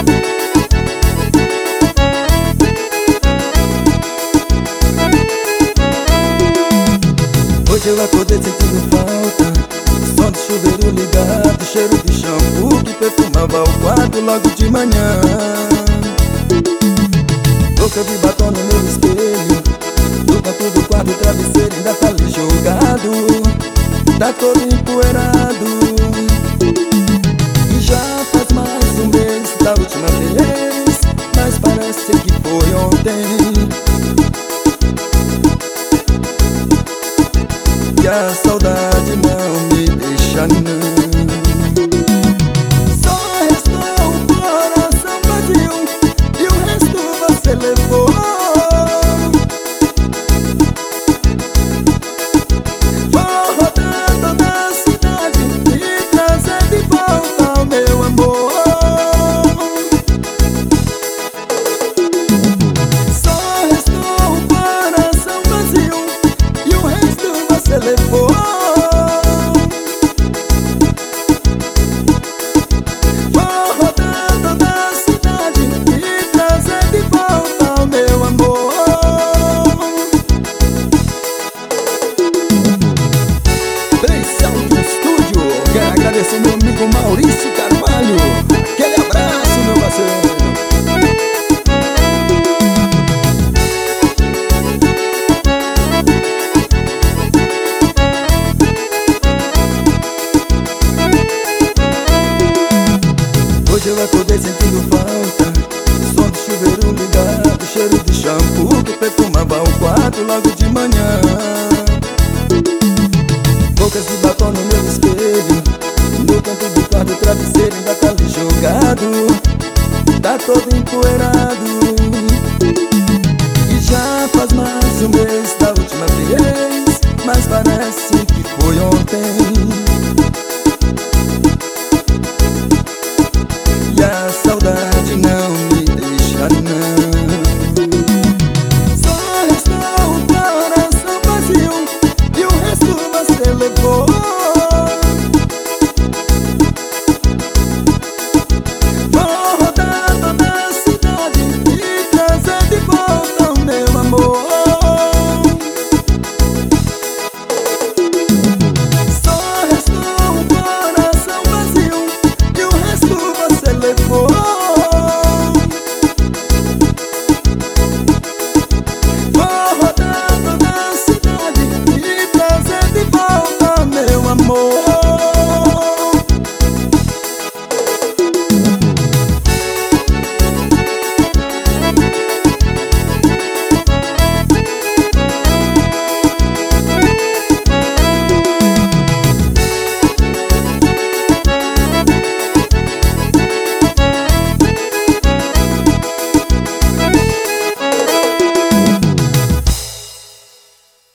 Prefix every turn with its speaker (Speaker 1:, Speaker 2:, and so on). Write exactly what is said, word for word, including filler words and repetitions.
Speaker 1: Hoje eu acordei sentindo falta, som de chuveiro ligado, cheiro de shampoo que perfumava o quarto logo de manhã. Boca de batom no meu espelho, no canto do quarto o travesseiro ainda tá ali jogado, tá todo empoeirado. E já faz mais um mês da última vez, mas parece que foi ontem. E a saudade não me deixa não. Só restou um coração vazio e o resto você levou. Vou rodar toda a cidade e trazer de volta o meu amor. Só restou um coração vazio e o resto você levou. Vou rodar toda a cidade e trazer de volta o meu amor. Pressão do estúdio, quero agradecer meu amigo Maurício Carvalho. Aquele abraço, meu parceiro. Hoje eu acordei sentindo falta, som de chuveiro ligado, cheiro de shampoo que perfumava o quarto logo de manhã. Bocas de batom no meu espelho, no canto do quarto o travesseiro ainda tá ali jogado, tá todo empoeirado. E já faz mais um mês da última vez, mas parece que foi ontem.